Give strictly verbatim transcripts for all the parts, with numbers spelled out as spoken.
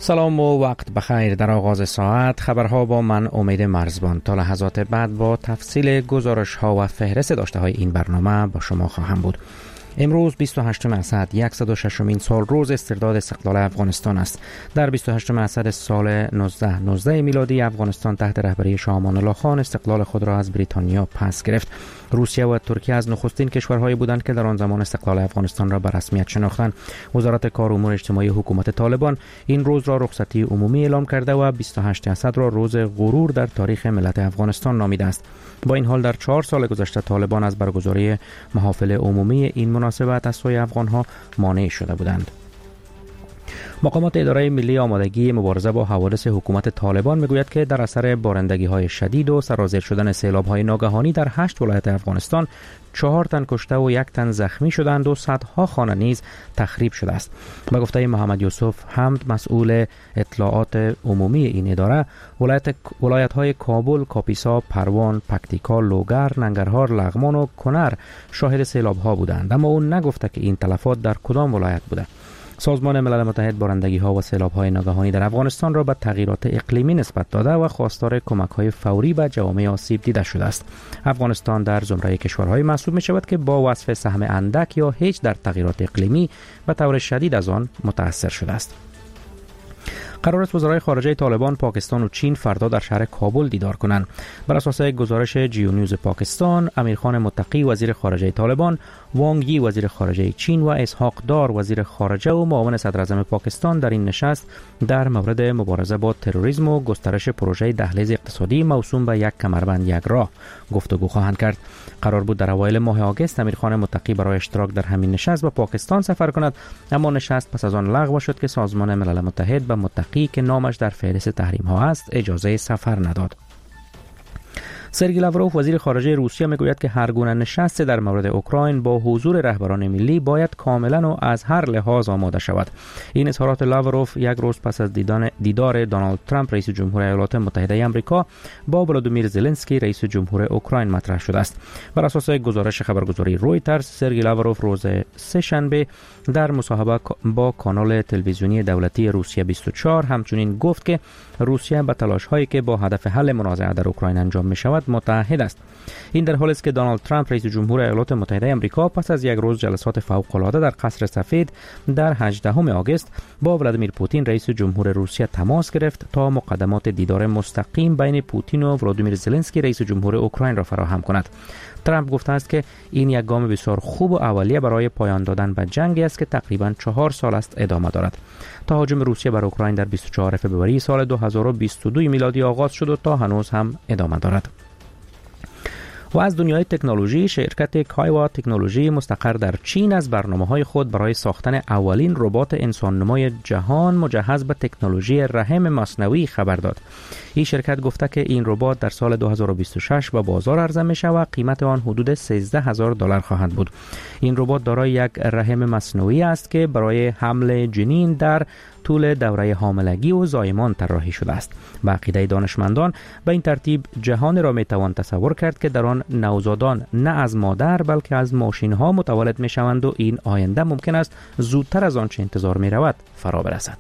سلام و وقت بخیر. در آغاز ساعت خبرها با من امید مرزبان. تا لحظات بعد با تفصیل گزارش ها و فهرست داشته های این برنامه با شما خواهم بود. امروز بیست و هشتم اسد صد و ششمین سال روز استرداد استقلال افغانستان است. در بیست و هشتم اسد سال نوزده نوزده میلادی افغانستان تحت رهبری شاه امان الله خان استقلال خود را از بریتانیا پس گرفت. روسیه و ترکیه از نخستین کشورهایی بودند که در آن زمان استقلال افغانستان را به رسمیت شناختند. وزارت کار و امور اجتماعی حکومت طالبان این روز را رخصتی عمومی اعلام کرده و بیست و هشتم اسد را روز غرور در تاریخ ملت افغانستان نامیده است. با این حال در چهار سال گذشته طالبان از برگزاری محافل عمومی این مناسبت از سوی افغانها مانع شده بودند. مقامات اداره ملی آمادگی مبارزه با حوادث حکومت طالبان میگوید که در اثر بارندگی‌های شدید و سرازیر شدن سیلاب‌های ناگهانی در هشت ولایت افغانستان چهار تن کشته و یک تن زخمی شدند و صدها خانه نیز تخریب شده است. به گفته محمد یوسف حمد مسئول اطلاعات عمومی این اداره، ولایت ولایت‌های کابل، کاپیسا، پروان، پکتیکا، لوگر، ننگرهار، لغمان و کنر شاهد سیلاب‌ها بودند، اما او نگفته که این تلفات در کدام ولایت بوده. سازمان ملل متحد بارندگی‌ها و سیلاب‌های ناگهانی در افغانستان را به تغییرات اقلیمی نسبت داده و خواستار کمک‌های فوری به جوامع آسیب دیده شده است. افغانستان در زمره کشورهای محسوب می‌شود که با وصف سهم اندک یا هیچ در تغییرات اقلیمی به طور شدید از آن متأثر شده است. قرار است وزرای خارجه طالبان پاکستان و چین فردا در شهر کابل دیدار کنند. بر اساس گزارش جیو نیوز پاکستان، امیرخان متقی وزیر خارجه طالبان، وانگ یی وزیر خارجه چین و اسحاق دار وزیر خارجه و معاون صدر اعظم پاکستان در این نشست در مورد مبارزه با تروریسم و گسترش پروژه دهلیز اقتصادی موسوم به یک کمربند یک راه گفتگو خواهند کرد. قرار بود در اوایل ماه آگوست امیرخان متقی برای اشتراک در همین نشست به پاکستان سفر کند، اما نشست پس از آن لغو شد که سازمان ملل متحد به متقی که نامش در فهرست تحریم ها است اجازه سفر نداد. سرگئی لاوروف وزیر خارجه روسیه میگوید که هر گونه نشست در مورد اوکراین با حضور رهبران ملی باید کاملا و از هر لحاظ آماده شود. این اظهارات لاوروف یک روز پس از دیدن دیدار دونالد ترامپ رئیس جمهور ایالات متحده آمریکا با ولادیمیر زلنسکی رئیس جمهور اوکراین مطرح شده است. بر اساس گزارش خبرگزاری رویترز، سرگئی لاوروف روز سه شنبه در مصاحبه با کانال تلویزیونی دولتی روسیه بیست و چهار همچنین گفت که روسیه به تلاش‌هایی که با هدف حل منازعه در اوکراین انجام می‌شود متحد است. این در حالی است که دونالد ترامپ رئیس جمهور ایالات متحده آمریکا پس از یک روز جلسات فوق‌العاده در قصر سفید در هجدهم آگوست با ولادیمیر پوتین رئیس جمهور روسیه تماس گرفت تا مقدمات دیدار مستقیم بین پوتین و ولادیمیر زلنسکی رئیس جمهور اوکراین را فراهم کند. ترامپ گفته است که این یک گام بسیار خوب و اولیه برای پایان دادن به جنگی است که تقریباً چهار سال است ادامه دارد. تهاجم روسیه بر اوکراین در بیست و چهارم فوریه سال دو هزار و بیست و دو میلادی آغاز شد و تا هنوز هم ادامه دارد. و از دنیای تکنولوژی، شرکت کایوا تکنولوژی مستقر در چین از برنامه‌های خود برای ساختن اولین ربات انسان‌نمای جهان مجهز به تکنولوژی رحم مصنوعی خبر داد. این شرکت گفته که این ربات در سال دو هزار و بیست و شش به بازار عرضه می‌شود و قیمت آن حدود سیزده هزار دلار خواهد بود. این ربات دارای یک رحم مصنوعی است که برای حمل جنین در طول دوره حاملگی و زایمان طراحی شده است. به عقیده دانشمندان به این ترتیب جهان را میتوان تصور کرد که در آن نوزادان نه از مادر بلکه از ماشین ها متولد می شوند و این آینده ممکن است زودتر از آنچه انتظار می رود فرا برسد.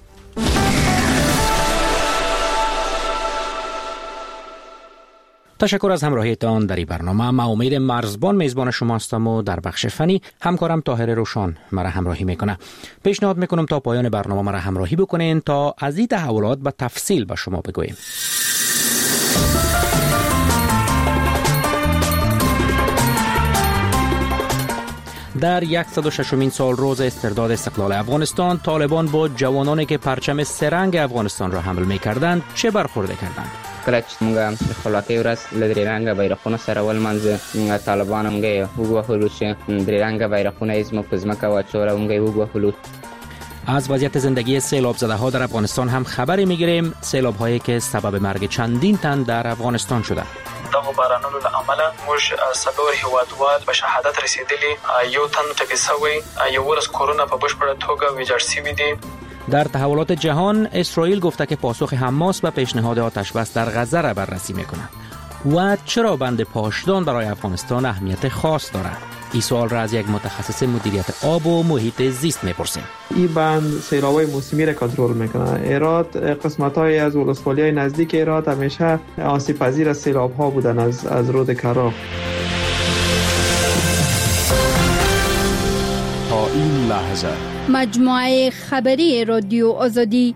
تشکر از همراهیتان در این برنامه. من امید مرزبان میزبان شما هستم و در بخش فنی همکارم طاهر روشان مرا همراهی میکنه. پیشنهاد میکنم تا پایان برنامه مرا همراهی بکنین تا از این تحولات به تفصیل به شما بگویم. در صد و ششمین سال روز استرداد استقلال افغانستان، طالبان با جوانانی که پرچم سرنگ افغانستان را حمل می‌کردند چه برخورده کردند؟ کله چې موږ د خپلواکۍ ورځ له درې رنګه بیرغونه سره ولمانځه، طالبان موږ یې وګوهلو چې درې رنګه بیرغونه یې زموږ په ځمکه واچول او موږ یې وګوهلو. از وضعیت زندگی سیلاب زده ها در افغانستان هم خبری میگیریم. سیلاب هایی که سبب مرگ چندین تن در افغانستان شده. دغه بارانونو له امله موږ څلور هیوادوال په شهادت رسیدلي، یو تن ټپي شوی، یولس کورونه په بشپړه توګه ویجاړ شوي دي. در تحولات جهان، اسرائیل گفته که پاسخ حماس به پیشنهاد آتش بس در غزه را بررسی میکنه. و چرا بند پاشدان برای افغانستان اهمیت خاص دارد؟ این سوال را از یک متخصص مدیریت آب و محیط زیست میپرسیم. این بند سیلاب‌های موسمی را کنترل میکنه. ایراد قسمت‌های از ولسوالی‌های نزدیک ایراد همیشه آسیب پذیر از سیلاب‌ها بودن از از رود کرا. تا این لحظه مجموعه خبری رادیو آزادی.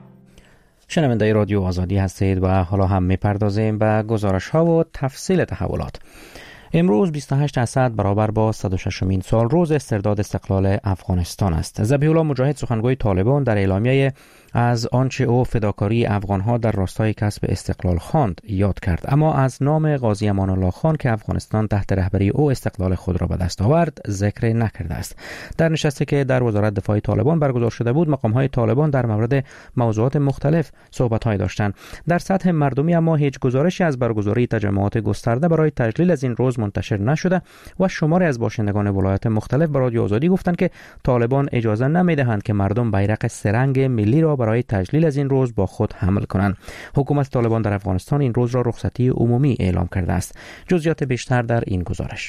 شنونده رادیو آزادی هستید و حالا هم میپردازیم به گزارش ها و تفصیل تحولات. امروز بیست و هشت اسد برابر با صد و ششمین سال روز استرداد استقلال افغانستان است. ذبیح الله مجاهد سخنگوی طالبان در اعلامیه از آنچه او فداکاری افغانها در راستای کسب استقلال خواند یاد کرد، اما از نام غازی امان الله خان که افغانستان تحت رهبری او استقلال خود را به دست آورد ذکر نکرده است. در نشستی که در وزارت دفاع طالبان برگزار شده بود، مقام‌های طالبان در مورد موضوعات مختلف صحبت‌های داشتند. در سطح مردمی اما هیچ گزارشی از برگزاری تجمعات گسترده برای تجلیل از این روز منتشر نشده و شماری از باشندگان ولایات مختلف به رادیو آزادی گفتند که طالبان اجازه نمی‌دهند که مردم بیرق سه‌رنگ ملی را برای تجلیل از این روز با خود حمل کنند. حکومت طالبان در افغانستان این روز را رخصتی عمومی اعلام کرده است. جزئیات بیشتر در این گزارش.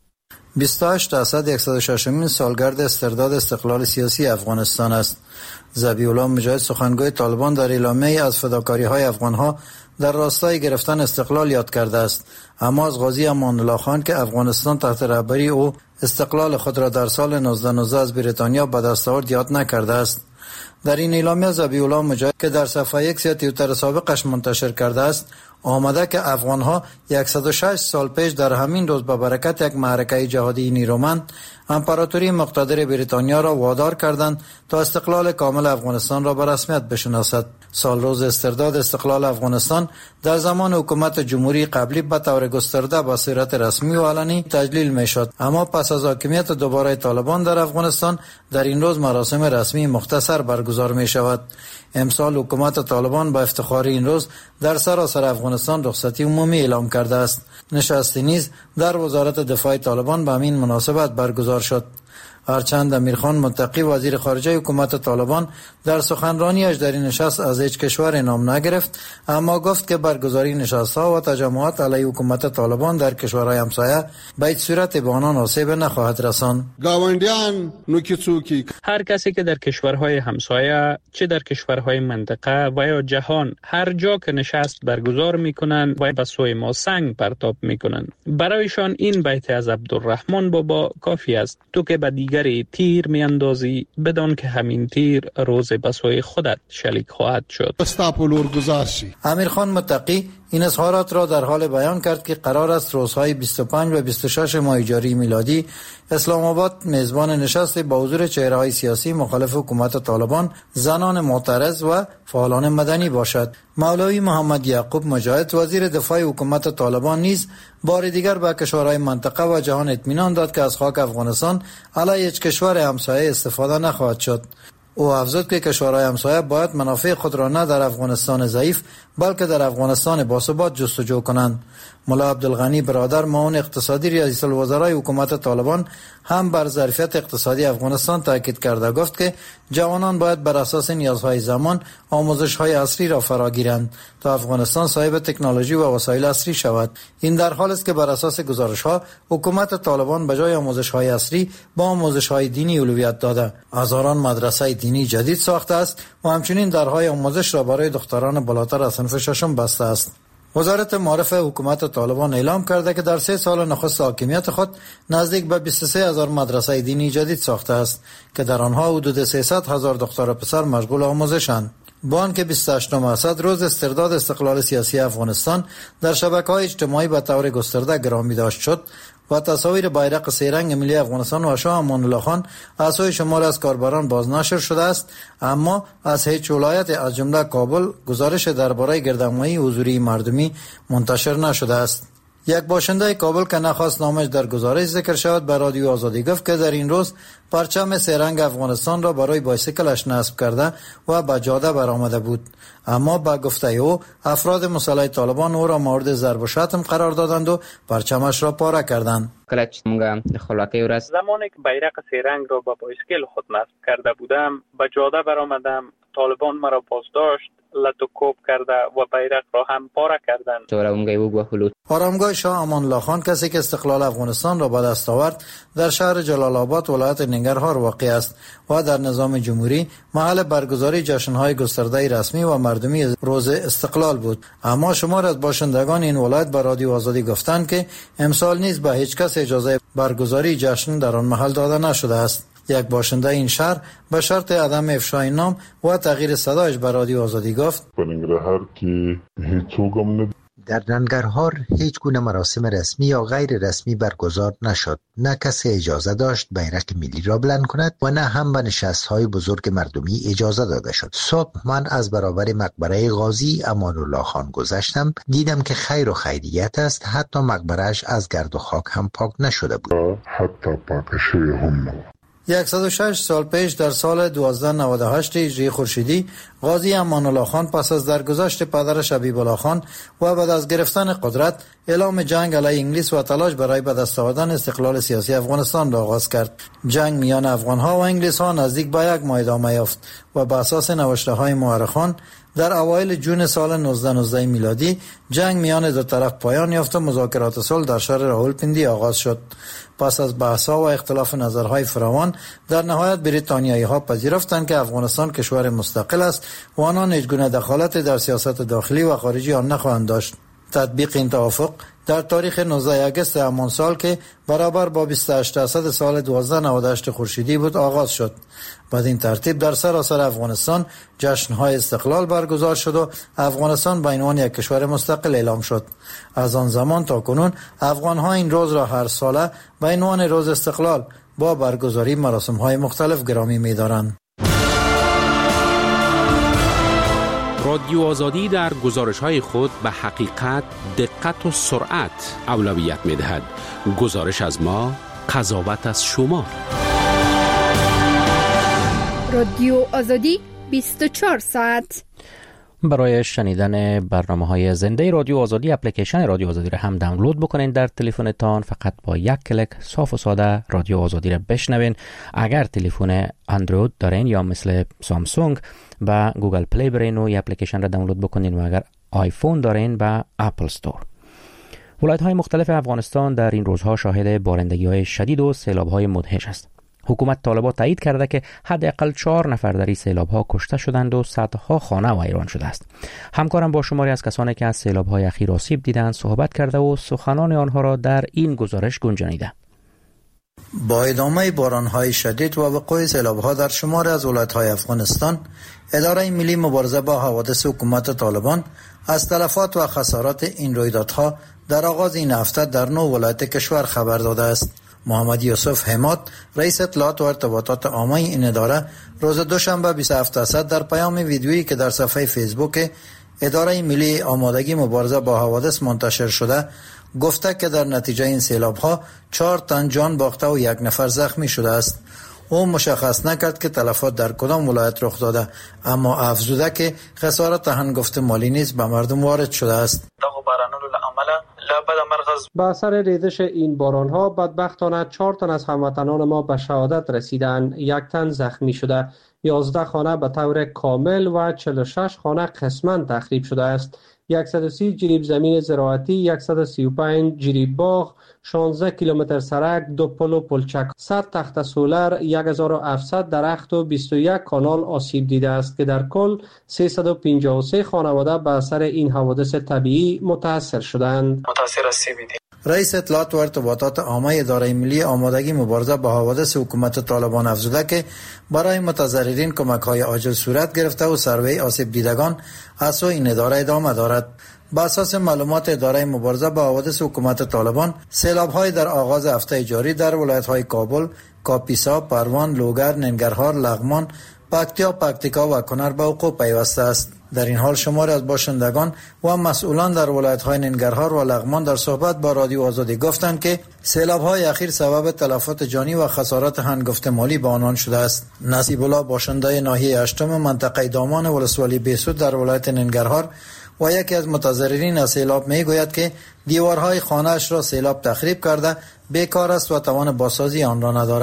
بیست و هشت اسد صد و ششمین سالگرد استرداد استقلال سیاسی افغانستان است. ذبیح الله مجاهد سخنگوی طالبان در اعلامیه از فداکاری‌های افغان‌ها در راستای گرفتن استقلال یاد کرده است، اما از غازی امان الله خان که افغانستان تحت رهبری او استقلال خود را در سال هزار و نهصد و نوزده از بریتانیا به دست آورد یاد نکرده است. در این اعلامیه ذبیح الله مجاهد که در صفحه یک توییتر سابقش منتشر کرده است آمده که افغان‌ها صد و شش سال پیش در همین روز به برکت یک معرکه جهادی نیرومند امپراتوری مقتدر بریتانیا را وادار کردند تا استقلال کامل افغانستان را به رسمیت بشناسد. سال روز استرداد استقلال افغانستان در زمان حکومت جمهوری قبلی به طور گسترده به صورت رسمی و علنی تجلیل میشد، اما پس از حاکمیت دوباره طالبان در افغانستان در این روز مراسم رسمی مختصر برگزار می شود. امسال حکومت طالبان با افتخار این روز در سراسر افغانستان رخصتی عمومی اعلام کرده است. نشستی نیز در وزارت دفاع طالبان به همین مناسبت برگزار شد. هرچند امیرخان متقی وزیر خارجه حکومت طالبان در سخنرانیش در این نشست از هیچ کشور نام نگرفت، اما گفت که برگزاری نشست‌ها و تجمعات علیه حکومت طالبان در کشورهای همسایه به هیچ صورت به آنان آسیب نخواهد رساند. گاونډیان نو کی څوک هر کسی که در کشورهای همسایه چه در کشورهای منطقه و یا جهان هر جا که نشست برگزار میکنند و به سوی ما سنگ پرتاب میکنند، برایشان این بیت از عبدالرحمن بابا کافی است: تو که به دیگر تیر می اندازی بدان که همین تیر روز به سوی خودت شلیک خواهد شد. امیرخان متقی این اظهارات را در حال بیان کرد که قرار است روزهای بیست و پنج و بیست و شش ماه جاری میلادی اسلام آباد میزبان نشست با حضور چهره‌های سیاسی مخالف حکومت طالبان، زنان معترض و فعالان مدنی باشد. مولوی محمد یعقوب مجاهد وزیر دفاع حکومت طالبان نیز بار دیگر به کشورهای منطقه و جهان اطمینان داد که از خاک افغانستان علیه هیچ کشور همسایه استفاده نخواهد شد. او افزود که کشورهای همسایه باید منافع خود را نه در افغانستان ضعیف بلکه در افغانستان باثبات جستجو کنند. ملا عبدالغنی برادر معاون اقتصادی رئیس الوزرای حکومت طالبان هم بر ظرفیت اقتصادی افغانستان تاکید کرده گفت که جوانان باید بر اساس نیازهای زمان آموزش‌های عصری را فراگیرند تا افغانستان صاحب تکنولوژی و وسایل عصری شود. این در حالی است که بر اساس گزارش‌ها حکومت طالبان به جای آموزش‌های عصری با آموزش‌های دینی اولویت داده. هزاران مدرسه دینی جدید ساخته است و همچنین درهای آموزش را برای دختران بالاتر از صنف ششم بسته است. وزارت معارف حکومت طالبان اعلام کرده که در سه سال نخست حاکمیت خود نزدیک به بیست و سه هزار مدرسه دینی جدید ساخته است که در آنها حدود سیصد هزار دختر و پسر مشغول آموزشند. با آنکه بیست و هشتم اسد روز استرداد استقلال سیاسی افغانستان در شبکه‌های اجتماعی به طور گسترده گرامی داشت شد و تصاویر بیرق سه رنگ ملی افغانستان و شاه امان الله خان از سوی شمار از کاربران بازنشر شده است، اما از هیچ ولایت از جمله کابل گزارش درباره گردهمایی حضوری مردمی منتشر نشده است. یک باشنده کابل که نخواست نامش در گزارش ذکر شود به رادیو آزادی گفت که در این روز پرچم سه رنگ افغانستان را برای بایسیکلش نصب کرده و به جاده برآمده بود، اما با گفته او افراد مسلح طالبان او را مورد ضرب و شتم قرار دادند و پرچمش را پاره کردند. کله چې موږ د خپلواکۍ ورځ زمانی که بیرق سه رنگ را با بایسکل خود نصب کرده بودم به جاده برآمدم. طالبان مرا بازداشت لتوکوب کرده و بیرق را هم پاره کردند. آرامگاه شاه امان الله خان کسی که استقلال افغانستان را به دست آورد در شهر جلال آباد ولایت ننگرهار واقع است و در نظام جمهوری محل برگزاری جشن‌های گسترده رسمی و مردمی روز استقلال بود. اما شمار از باشندگان این ولایت به رادیو آزادی گفتند که امسال نیز به هیچ کس اجازه برگزاری جشن در آن محل داده نشده است. یک باشنده این شهر به شرط عدم افشای نام و تغییر صدایش به رادیو آزادی گفت: در ننگرهار هیچ گونه مراسم رسمی یا غیر رسمی برگزار نشد. نه کسی اجازه داشت بیرق ملی را بلند کند و نه هم به نشست‌های بزرگ مردمی اجازه داده شد. صبح من از برابر مقبره غازی امان الله خان گذشتم، دیدم که خیر و خیریت است، حتی مقبره‌اش از گرد و خاک هم پاک نشده بود. حتی پاکشوی هم نبود. صد و شش سال پیش در سال دوازده نود و هشت هجری خورشیدی غازی امان الله خان پس از درگذشت پدرش حبیب الله خان و بعد از گرفتن قدرت اعلام جنگ علیه انگلیس و تلاش برای به دست آوردن استقلال سیاسی افغانستان را آغاز کرد. جنگ میان افغان‌ها و انگلیس‌ها نزدیک به یک ماه ادامه یافت و بر اساس نوشته‌های مورخان در اوایل جون سال نوزده نوزده میلادی جنگ میان دو طرف پایان یافت و مذاکرات صلح در شهر راولپیندی آغاز شد. پس از بحث‌ها و اختلاف نظرهای فراوان در نهایت بریتانیایی‌ها پذیرفتند که افغانستان کشور مستقل است و آنان هیچ گونه دخالت در سیاست داخلی و خارجی آن نخواهند داشت. تطبیق این توافق در تاریخ نوزده اگست همان سال که برابر با بیست و هشت درصد سال دوازده نود و هشت خورشیدی بود آغاز شد. بعد این ترتیب در سراسر افغانستان جشن‌های استقلال برگزار شد و افغانستان به عنوان یک کشور مستقل اعلام شد. از آن زمان تا کنون افغان‌ها این روز را هر ساله به عنوان روز استقلال با برگزاری مراسم‌های مختلف گرامی می‌دارند. رادیو آزادی در گزارش‌های خود به حقیقت، دقت و سرعت اولویت می‌دهد. گزارش از ما، قضاوت از شما. رادیو آزادی بیست و چهار ساعت. برای شنیدن برنامه‌های زنده رادیو آزادی اپلیکیشن رادیو آزادی را هم دانلود بکنین در تلفنتان. فقط با یک کلیک صاف و ساده رادیو آزادی را بشنوین. اگر تلفن اندروید دارین یا مثل سامسونگ با گوگل پلی برین و این اپلیکیشن را دانلود بکنین و اگر آیفون دارین با اپل استور. ولایت‌های مختلف افغانستان در این روزها شاهد بارندگی‌های شدید و سیلاب‌های مدهش است. حکومت طالبان تایید کرده که حداقل چهار نفر در این سیلاب‌ها کشته شدند و صدها خانه ویران شده است. همکارم با شماری از کسانی که از سیلاب‌های اخیر آسیب دیدند صحبت کرده و سخنان آنها را در این گزارش گنجانیده. با ادامه باران‌های شدید و وقوع سیلاب‌ها در شمار از ولایت‌های افغانستان، اداره ملی مبارزه با حوادث حکومت طالبان از تلفات و خسارات این رویدادها در آغاز این هفته در نو ولایت کشور خبر داده است. محمد یوسف حماد، رئیس اطلاعات و ارتباطات عامه این اداره، روز دوشنبه بیست و هفت اسد در پیام ویدیویی که در صفحه فیسبوک اداره ملی آمادگی مبارزه با حوادث منتشر شده گفته که در نتیجه این سیلاب‌ها چهار تن جان باخته و یک نفر زخمی شده است. او مشخص نکرد که تلفات در کدام ولایت رخ داده، اما افزوده که خسارت هنگفت مالی نیز به مردم وارد شده است. با اثر ریزش این باران‌ها بدبختانه چهار تن از هموطنان ما به شهادت رسیدند، یک تن زخمی شده، یازده خانه به طور کامل و چهل و شش خانه قسماً تخریب شده است. صد و سی جریب زمین زراعتی، صد و سی و پنج جریب باغ، شانزده کیلومتر سرک، دو پل و پلچک، صد تخت سولر، هزار و هفتصد درخت و بیست و یک کانال آسیب دیده است که در کل سیصد و پنجاه و سه خانواده به اثر این حوادث طبیعی متاثر شدند. متاثر رسیدند. رئیس اطلاعات و ارتباطات عامه اداره ملی آمادگی مبارزه با حوادث حکومت طالبان افزوده که برای متضررین کمک‌های عاجل صورت گرفته و سروی آسیب دیدگان از سوی این اداره ادامه دارد. بر اساس معلومات اداره مبارزه با حوادث حکومت طالبان، سیلاب‌های در آغاز هفته جاری در ولایت‌های کابل، کاپیسا، پروان، لوگر، ننگرهار، لغمان، پکتیا، پکتیکا و کنر به وقوع پیوسته است. در این حال شماری از باشندگان و مسئولان در ولایت‌های ننگرهار و لغمان در صحبت با رادیو آزادی گفتند که سیلاب‌های اخیر سبب تلفات جانی و خسارات هنگفت مالی به آنان شده است. نصیب الله باشنده ناحیه هشتم منطقه دامان ولسوالی بیسود در ولایت ننگرهار و یکی از متضررین از سیلاب میگوید که دیوارهای خانه‌اش را سیلاب تخریب کرده بیکار است و توان بازسازی آن را ندارد.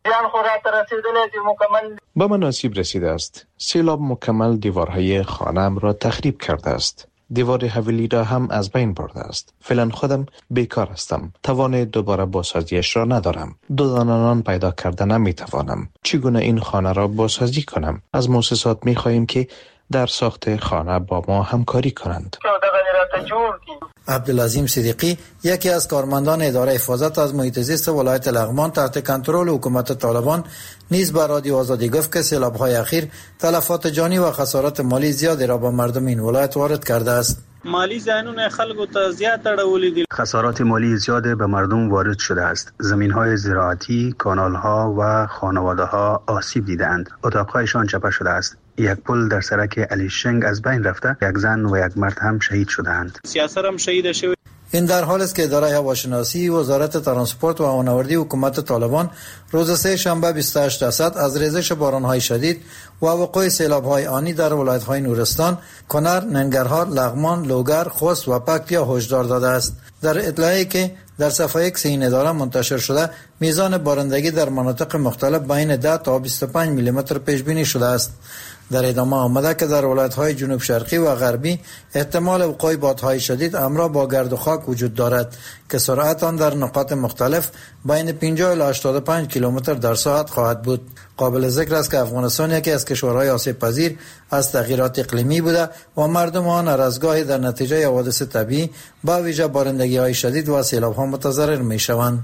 زیان خورات رسیدلی مکمل به من آسیب رسیده است. سیلاب مکمل دیوارهای خانه‌ام را تخریب کرده است. دیوار حویلی را هم از بین برده است. فعلا خودم بیکار هستم. توان دوباره بازسازیش را ندارم. دو دانه نان پیدا کرده نمی توانم. چگونه این خانه را بازسازی کنم؟ از مؤسسات می خواهیم که در ساخت خانه با ما همکاری کنند. عبدالعظیم صدیقی یکی از کارمندان اداره حفاظت از محیط زیست ولایت لغمان تحت کنترل حکومت طالبان نیز به رادیو آزادی گفت که سیلاب‌های اخیر تلفات جانی و خسارات مالی زیادی را به مردم این ولایت وارد کرده است. مالی زیانونه خلکو ته زیات اړولې دي. خسارات مالی زیاد به مردم وارد شده است. زمین‌های زراعتی، کانال‌ها و خانواده‌ها آسیب دیدند. اتاق‌هایشان چپه شده است. یک پل در سرک علی شنگ از بین رفته، یک زن و یک مرد هم شهید شدند. سیاست هم شهید شد. این در حال است که اداره هواشناسی وزارت ترانسپورت و هوانوردی حکومت طالبان روز سه شنبه بیست و هشت درصد از ریزش باران‌های شدید و وقوع سیلاب‌های آنی در ولایت‌های نورستان، کنر، ننگرهار، لغمان، لوگر، خوست و پکتیا هشدار داده است. در اطلاعی که در صفحه ایکس این اداره منتشر شده، میزان بارندگی در مناطق مختلف بین ده تا بیست و پنج میلی متر پیش بینی شده است. در ادامه آمده که در ولایت‌های جنوب شرقی و غربی احتمال وقوع بادهای شدید همراه با گرد و خاک وجود دارد که سرعت آن در نقاط مختلف بین پنجاه الی هشتاد و پنج کیلومتر در ساعت خواهد بود. قابل ذکر است که افغانستان یکی از کشورهای آسیب پذیر از تغییرات اقلیمی بوده و مردم آن هر از گاهی در نتیجه حوادث طبیعی با ویژه بارندگی‌های شدید و سیلاب‌ها متضرر می‌شوند.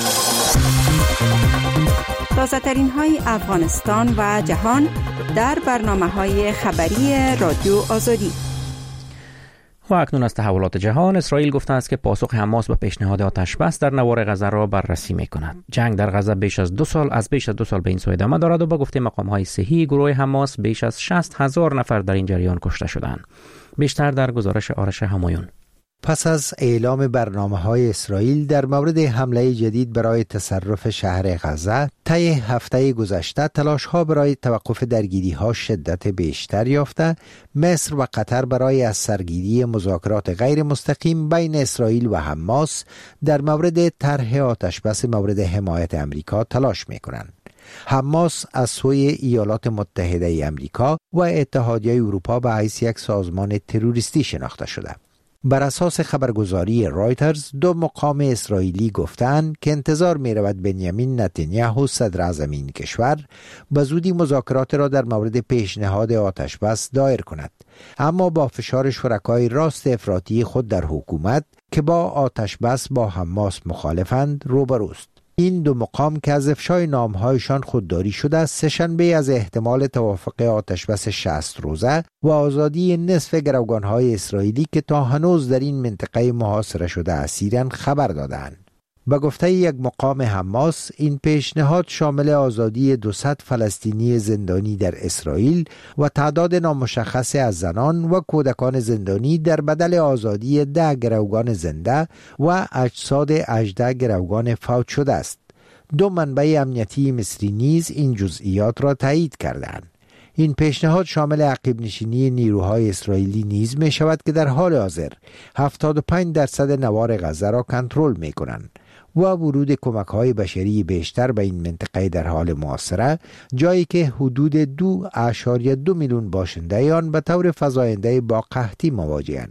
تازه‌ترین های افغانستان و جهان در برنامه‌های خبری رادیو آزادی. و اکنون از تحولات جهان، اسرائیل گفته است که پاسخ حماس به پیشنهاد آتش‌بس در نوار غزه را بررسی می‌کند. جنگ در غزه بیش از دو سال از بیش از دو سال به این سو ادامه دارد و با گفته مقام‌های صحی گروه حماس بیش از شصت هزار نفر در این جریان کشته شدند. بیشتر در گزارش آرش همایون. پس از اعلام برنامه‌های اسرائیل در مورد حمله جدید برای تصرف شهر غزه، طی هفته گذشته تلاش‌ها برای توقف درگیری‌ها شدت بیشتر یافته، مصر و قطر برای از سرگیری مذاکرات غیر مستقیم بین اسرائیل و حماس در مورد طرح آتش‌بس مورد حمایت امریکا تلاش می‌کنند. حماس از سوی ایالات متحده امریکا و اتحادیه اروپا به حیث یک سازمان تروریستی شناخته شده. بر اساس خبرگزاری رایترز، دو مقام اسرائیلی گفتند که انتظار می رود بنیامین نتانیاهو صدر اعظم این کشور به زودی مذاکرات را در مورد پیشنهاد آتش‌بس دایر کند، اما با فشار شرکای راست افراطی خود در حکومت که با آتش‌بس با حماس مخالفند روبروست. این دو مقام که از افشای نامهایشان خودداری شده است، سه‌شنبه از احتمال توافق آتش‌بس شصت روزه و آزادی نصف گروگان‌های اسرائیلی که تا هنوز در این منطقه محاصره شده اسیرند خبر دادند. به گفته یک مقام حماس، این پیشنهاد شامل آزادی دوصد فلسطینی زندانی در اسرائیل و تعداد نامشخص از زنان و کودکان زندانی در بدل آزادی ده گروگان زنده و اجساد هجده گروگان فوت شده است. دو منبع امنیتی مصری نیز این جزئیات را تایید کردند. این پیشنهاد شامل عقب نشینی نیروهای اسرائیلی نیز می شود که در حال حاضر هفتاد و پنج درصد نوار غزه را کنترل می کنند و ورود کمک‌های بشری بیشتر به این منطقه در حال محاصره، جایی که حدود دو اعشاریه دو میلیون باشنده آن به طور فزاینده با قحطی مواجه‌اند.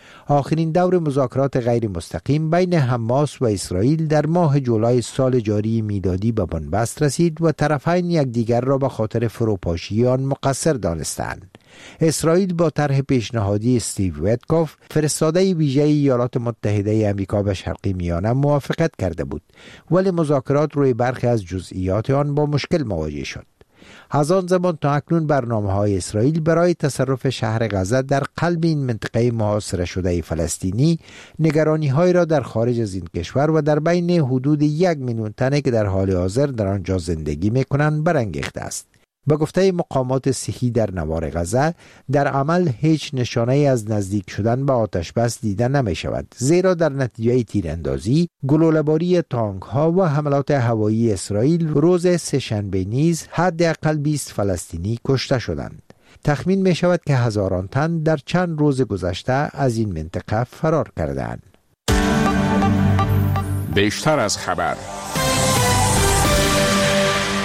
آخرین دور مذاکرات غیر مستقیم بین حماس و اسرائیل در ماه جولای سال جاری میلادی به بنبست رسید و طرفین یکدیگر را به خاطر فروپاشی آن مقصر دانستند. اسرائیل با طرح پیشنهادی استیو ویتکوف، فرستاده ویژه ایالات متحده آمریکا به شرق میانه، موافقت کرده بود، ولی مذاکرات روی برخی از جزئیات آن با مشکل مواجه شد. از آن زمان تا اکنون برنامه‌های اسرائیل برای تصرف شهر غزه در قلب این منطقه محاصره شده فلسطینی، نگرانی‌هایی را در خارج از این کشور و در بین حدود یک میلیون تن که در حال حاضر در آنجا زندگی می‌کنند برانگیخته است. به گفته مقامات صحی در نوار غزه، در عمل هیچ نشانه از نزدیک شدن به آتش‌بس دیده نمی شود، زیرا در نتیجه تیراندازی، گلوله‌باری تانک‌ها و حملات هوایی اسرائیل روز سه‌شنبه نیز حداقل بیست فلسطینی کشته شدند. تخمین می شود که هزاران تن در چند روز گذشته از این منطقه فرار کردند. بیشتر از خبر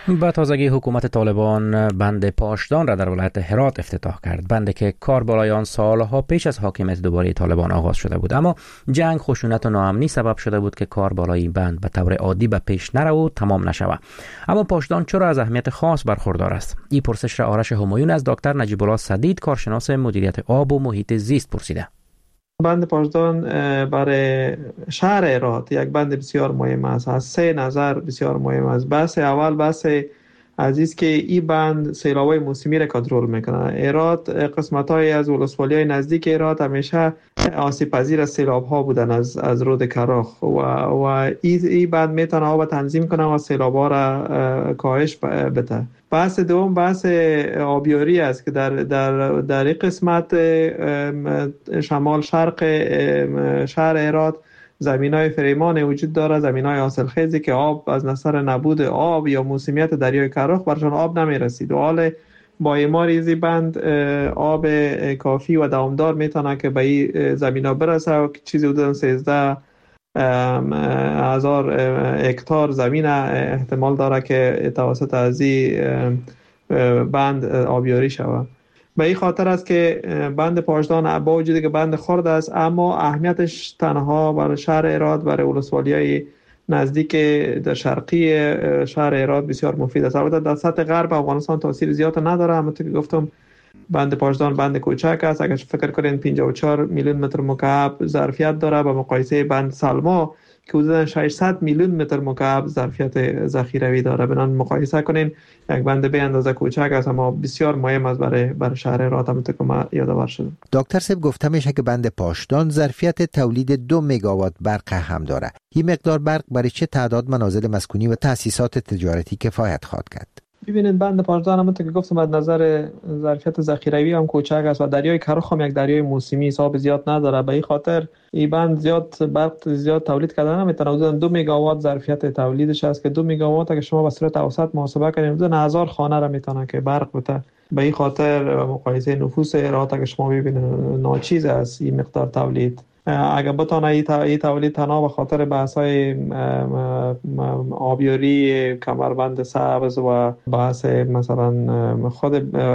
با تازگی حکومت طالبان بند پاشدان را در ولایت هرات افتتاح کرد. بندی که کار بالای آن سالها پیش از حاکمیت دوباره طالبان آغاز شده بود، اما جنگ، خشونت و ناامنی سبب شده بود که کار بالای این بند به طور عادی به پیش نرود و تمام نشود. اما پاشدان چرا از اهمیت خاص برخوردار است؟ این پرسش را آرش همایون از دکتر نجیب الله صدید، کارشناس مدیریت آب و محیط زیست پرسیده. بند پاشدان برای شهر هرات یک بند بسیار مهم است. از سه نظر بسیار مهم است. بحث اول بحث عزیز که این بند سیلاب‌های موسمی را کنترل میکنه. هرات قسمت‌های از ولسوالی‌های نزدیک هرات همیشه آسیب پذیر از سیلاب‌ها بودن از از رود کراخ و و این ای بند میتونه آب تنظیم کنه و سیلاب‌ها را کاهش بده. بحث دوم بحث آبیاری است که در در در این قسمت شمال شرق شهر هرات زمینای فریمان وجود داره، زمینای حاصلخیزی که آب از نظر نبود آب یا موسمیت دریای کراخ برشان آب نمیرسید و حال با اعمار این بند آب کافی و دوامدار میتونه که به این زمینا برسه و چیزی حدود سیزده هزار هکتار زمین احتمال داره که توسط از این بند آبیاری شود. به این خاطر است که بند پاشدان با وجودی که بند خرد است اما اهمیتش تنها برای شهر هرات، برای ولسوالی‌های نزدیک در شرقی شهر هرات بسیار مفید است. البته در سطح غرب افغانستان تاثیر زیاد نداره، اما که گفتم بند پاشدان بند کوچک است. اگر فکر کنین پنجاه و چهار میلیون متر مکعب ظرفیت داره به مقایسه بند سلما که حدود ششصد میلیون متر مکعب ظرفیت ذخیروی داره. بنابراین مقایسه کنین یک بند به اندازه کوچک است اما بسیار مهم است برای برای شهر هرات. همونطور که ما یادآور شدم دکتر صاحب گفته میشه که بند پاشدان ظرفیت تولید دو مگاوات برق هم داره. این مقدار برق برای چه تعداد منازل مسکونی و تأسیسات تجارتی کفایت خواهد کرد؟ ببینید بند پاشدان همونطور که گفتم از نظر ظرفیت ذخیروی هم کوچک است و دریای کراخ هم یک دریای موسمی حساب زیاد نداره. به این خاطر این بند زیاد برق زیاد تولید کردن نمیتونه. حدود دو مگاوات ظرفیت تولیدش است که دو مگاوات اگه شما به صورت اوسط محاسبه کنید حدود هزار خانه را میتونه که برق بده. به این خاطر مقایسه نفوس هرات اگه شما ببینید ناچیز است این مقدار تولید. اگر بتونه این تولید تنها به خاطر بحث‌های آبیاری کمربند سبز و بحث مثلا خود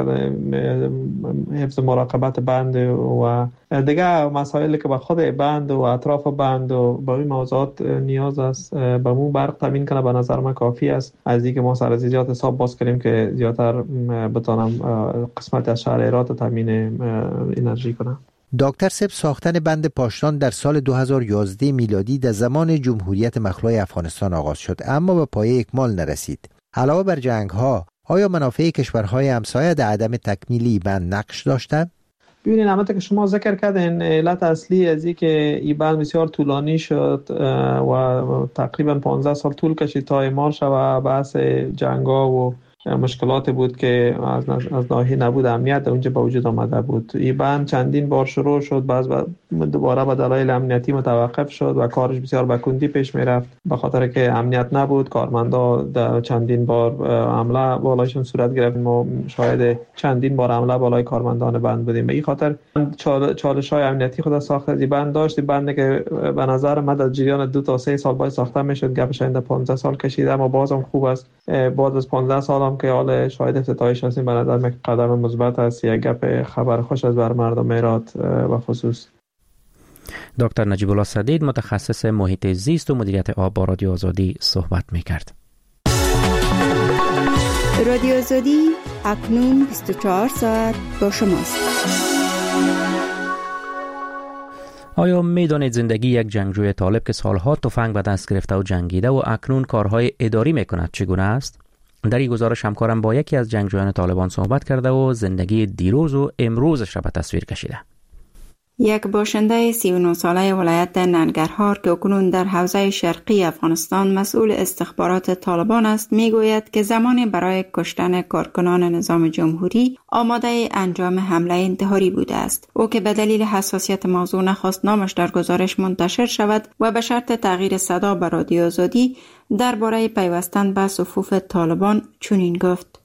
حفظ مراقبت بند و دیگه مسائلی که به خود بند و اطراف بند و به این موضوعات نیاز است به مو برق تامین کنه، به نظر من کافی است. از اینکه ما سر از زیاد حساب باز کنیم که زیادتر بتونم قسمت از شهر هرات تامین انرژی کنم. دکتر صاحب ساختن بند پاشدان در سال دو هزار و یازده میلادی در زمان جمهوریت مخلوع افغانستان آغاز شد اما به پایه اکمال نرسید. علاوه بر جنگ ها آیا منافع کشورهای همسایه در عدم تکمیلی بند نقش داشته؟ ببینید همونطور که شما ذکر کردین علت اصلی از این که این بند بسیار طولانی شد و تقریبا پانزده سال طول کشید تا اعمال شود بحث جنگا و مشکلات بود که از از ناحیه نبود امنیت در اونجا به وجود آمده بود. این بند چندین بار شروع شد، باز دوباره به دلایل امنیتی متوقف شد و کارش بسیار به کندی پیش میرفت به خاطر که امنیت نبود. کارمندا در چندین بار حمله بالایشون صورت گرفت. ما شاهد چندین بار حمله بالای کارمندان بند بودیم. به این خاطر چالش‌های امنیتی خود ساخت از این بند داشت. این بند که به نظر من در جریان دو تا سه سال باید ساخته میشد، گپش اند پانزده سال کشید اما بازم خوب است. بعد از پانزده سال هم که حال شاهد افتتاحش هستیم به نظر من قدم مثبت است. یک گپ خبر خوش از بر مردم هرات و خصوص. دکتر نجیب الله صدید متخصص محیط زیست و مدیریت آب با رادیو آزادی صحبت می‌کرد. رادیو آزادی اکنون بیست و چهار ساعت با شماست. آیا میدانید زندگی یک جنگجوی طالب که سالها تفنگ به دست گرفته و جنگیده و اکنون کارهای اداری میکند چگونه است؟ در این گزارش همکارم با یکی از جنگجویان طالبان صحبت کرده و زندگی دیروز و امروزش را به تصویر کشیده. یک باشنده سی و نه ساله ولایت ننگرهار که اکنون در حوزه شرقی افغانستان مسئول استخبارات طالبان است میگوید که زمانی برای کشتن کارکنان نظام جمهوری آماده انجام حمله انتحاری بوده است. او که به دلیل حساسیت موضوع نخواست نامش در گزارش منتشر شود و به شرط تغییر صدا به رادیو آزادی درباره پیوستن به صفوف طالبان چنین گفت: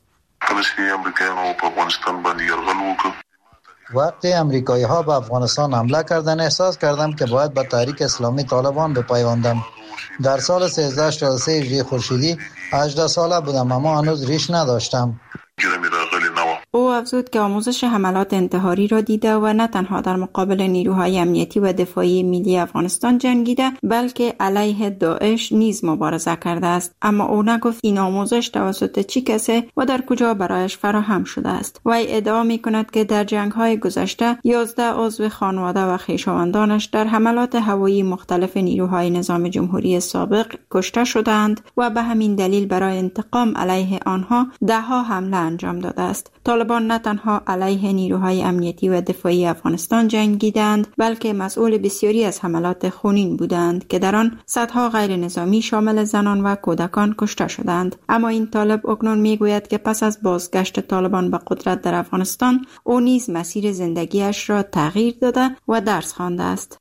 وقتی امریکایی ها به افغانستان حمله کردن احساس کردم که باید به تحریک اسلامی طالبان بپیوندم. در سال سیزده شصت و سه هجری خورشیدی هجده ساله بودم اما هنوز ریش نداشتم. او افزود که آموزش حملات انتحاری را دیده و نه تنها در مقابل نیروهای امنیتی و دفاعی ملی افغانستان جنگیده بلکه علیه داعش نیز مبارزه کرده است، اما او نگفت این آموزش توسط چه کسی و در کجا برایش فراهم شده است. وی ادعا می کند که در جنگ‌های گذشته یازده عضو خانواده و خویشاوندانش در حملات هوایی مختلف نیروهای نظام جمهوری سابق کشته شدند و به همین دلیل برای انتقام علیه آنها ده‌ها حمله انجام داده است. طالبان نه تنها علیه نیروهای امنیتی و دفاعی افغانستان جنگیدند بلکه مسئول بسیاری از حملات خونین بودند که در آن صدها غیر نظامی شامل زنان و کودکان کشته شدند. اما این طالب اکنون میگوید که پس از بازگشت طالبان به قدرت در افغانستان او نیز مسیر زندگیش را تغییر داده و درس خوانده است.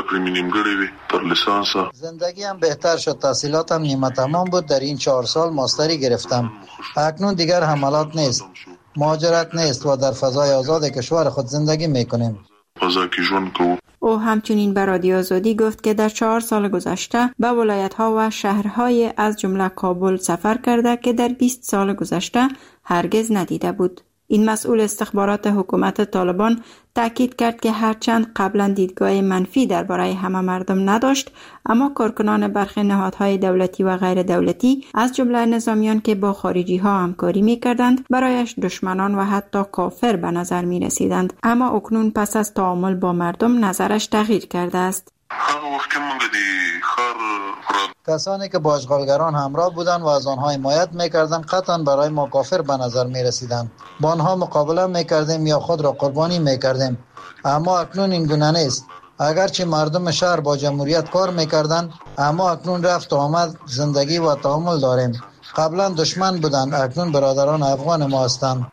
زندگیم بهتر شد، تحصیلاتم نیمه تمام بود. در این چهار سال ماستری گرفتم. اکنون دیگر حملات نیست، مهاجرت نیست و در فضای آزاد کشور خود زندگی میکنیم. او همچنین به رادیو آزادی گفت که در چهار سال گذشته به ولایت‌ها و شهرهای از جمله کابل سفر کرده که در بیست سال گذشته هرگز ندیده بود. این مسئول استخبارات حکومت طالبان تاکید کرد که هرچند قبلا دیدگاه منفی درباره همه مردم نداشت، اما کارکنان برخی نهادهای دولتی و غیر دولتی از جمله نظامیان که با خارجی ها همکاری می کردند برایش دشمنان و حتی کافر به نظر می رسیدند. اما اکنون پس از تعامل با مردم نظرش تغییر کرده است. کسانی که با اشغالگران همراه بودند و از آنها حمایت می‌کردند قطعا برای ما کافر به نظر می‌رسیدند. با آنها مقابله می‌کردیم یا خود را قربانی می‌کردیم، اما اکنون این گونه نیست. اگرچه مردم شهر با جمهوریت کار می‌کردند، اما اکنون رفت و آمد زندگی و تعامل داریم. قبلا دشمن بودند، اکنون برادران افغان ما هستند.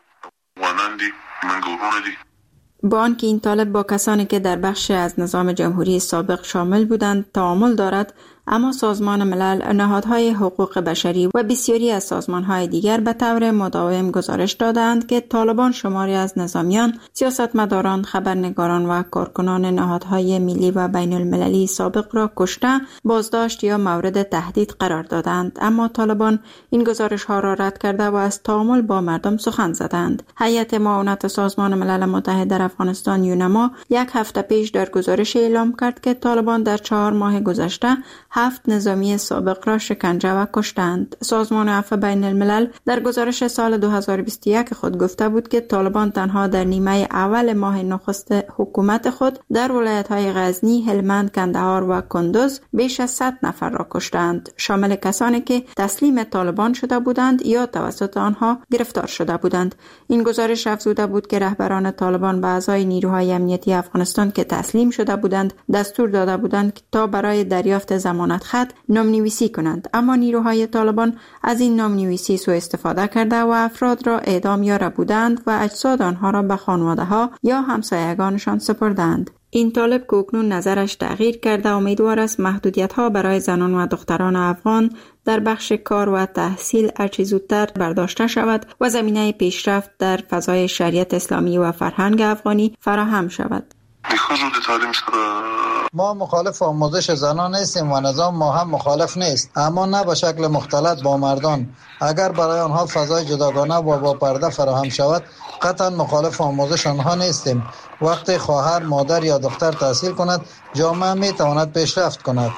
با آنکه این طالب با کسانی که در بخش از نظام جمهوری سابق شامل بودند تعامل دارد، اما سازمان ملل، نهادهای حقوق بشری و بسیاری از سازمانهای دیگر به طور مداوم گزارش دادند که طالبان شماری از نظامیان، سیاستمداران، خبرنگاران و کارکنان نهادهای ملی و بین المللی سابق را کشته، بازداشت یا مورد تهدید قرار دادند. اما طالبان این گزارش ها را رد کرده و از تعامل با مردم سخن زدند. هیئت معاونت سازمان ملل متحد در افغانستان یونما یک هفته پیش در گزارش اعلام کرد که طالبان در چهار ماه گذشته هفت نظامی سابق را شکنجه و کشتند. سازمان عفو بین الملل در گزارش سال دو هزار و بیست و یک خود گفته بود که طالبان تنها در نیمه اول ماه نخست حکومت خود در ولایت‌های غزنی، هلمند، کندهار و کندوز بیش از صد نفر را کشتند، شامل کسانی که تسلیم طالبان شده بودند یا توسط آنها گرفتار شده بودند. این گزارش افزوده بود که رهبران طالبان به اعضای نیروهای امنیتی افغانستان که تسلیم شده بودند دستور داده بودند که تا برای دریافت ضمانت خط نام‌نویسی کنند، اما نیروهای طالبان از این نام‌نویسی سوء استفاده کرده و افراد را اعدام یا ربودند و اجساد آنها را به خانواده‌ها یا همسایگانشان سپردند. این طالب که اکنون نظرش تغییر کرده امیدوار است محدودیت‌ها برای زنان و دختران افغان در بخش کار و تحصیل هرچه زودتر برداشته شود و زمینه پیشرفت در فضای شریعت اسلامی و فرهنگ افغانی فراهم شود. ما مخالف آموزش زنان نیستیم و نظام ما هم مخالف نیست، اما نه به شکل مختلط با مردان. اگر برای آنها فضای جداگانه و با پرده فراهم شود قطعا مخالف آموزش آنها نیستیم. وقتی خواهر، مادر یا دختر تحصیل کند جامعه می تواند پیشرفت کند.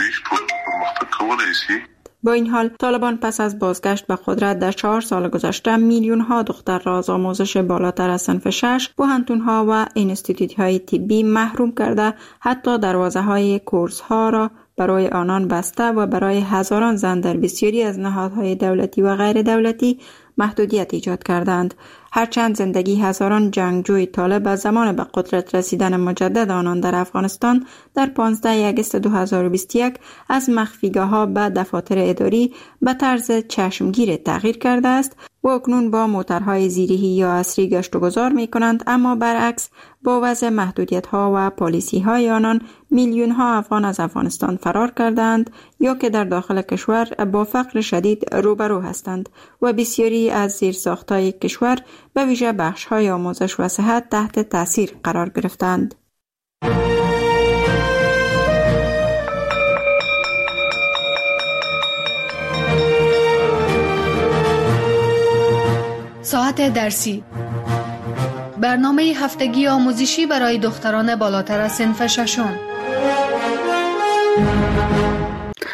با این حال طالبان پس از بازگشت به قدرت در چهار سال گذشته میلیون ها دختر را از آموزش بالاتر از صنف شش، پوهنتون ها و اینستیتوت های طبی محروم کرده، حتی دروازه های کورس ها را برای آنان بسته و برای هزاران زن در بسیاری از نهادهای دولتی و غیر دولتی محدودیت ایجاد کردند. هرچند زندگی هزاران جنگجوی طالب از زمان به قدرت رسیدن مجدد آنان در افغانستان در پانزده آگوست دو هزار و بیست و یک از مخفیگاه‌ها به دفاتر اداری به طرز چشمگیر تغییر کرده است و اکنون با موترهای زیرهی یا عصری گشت و گذار می کنند، اما برعکس با وضع محدودیت‌ها و پالیسی‌های آنان میلیون‌ها افغان از افغانستان فرار کردند یا که در داخل کشور با فقر شدید روبرو هستند و بسیاری از زیرساخت‌های کشور به ویژه بخش‌های آموزش و صحت تحت تاثیر قرار گرفتند. ساعت درسی، برنامه هفتگی آموزشی برای دختران بالاتر از صنف ششم،